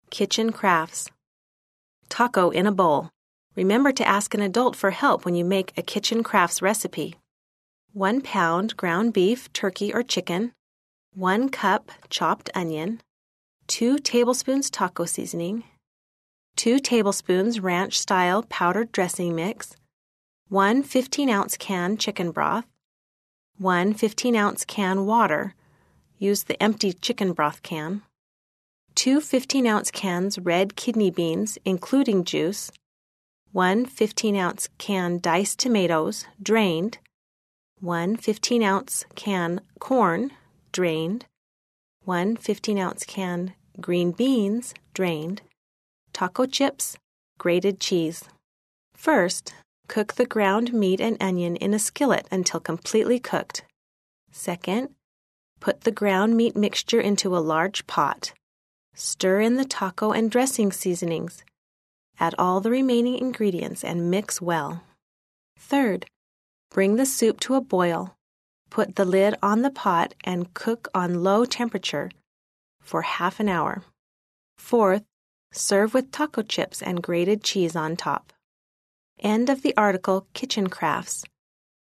Kitchen crafts. Taco in a bowl. Remember to ask an adult for help when you make a kitchen crafts recipe. 1 pound ground beef, turkey, or chicken. 1 cup chopped onion. 2 tablespoons taco seasoning. 2 tablespoons ranch-style powdered dressing mix. 1 15-ounce can chicken broth. 1 15-ounce can water. Use the empty chicken broth can. 2 15-ounce cans red kidney beans, including juice. 1 15-ounce can diced tomatoes, drained. 1 15-ounce can corn, drained. 1 15-ounce can green beans, drained. Taco chips, grated cheese. First, cook the ground meat and onion in a skillet until completely cooked. Second, put the ground meat mixture into a large pot. Stir in the taco and dressing seasonings. Add all the remaining ingredients and mix well. Third, bring the soup to a boil. Put the lid on the pot and cook on low temperature for half an hour. Fourth, serve with taco chips and grated cheese on top. End of the article, Kitchen Crafts.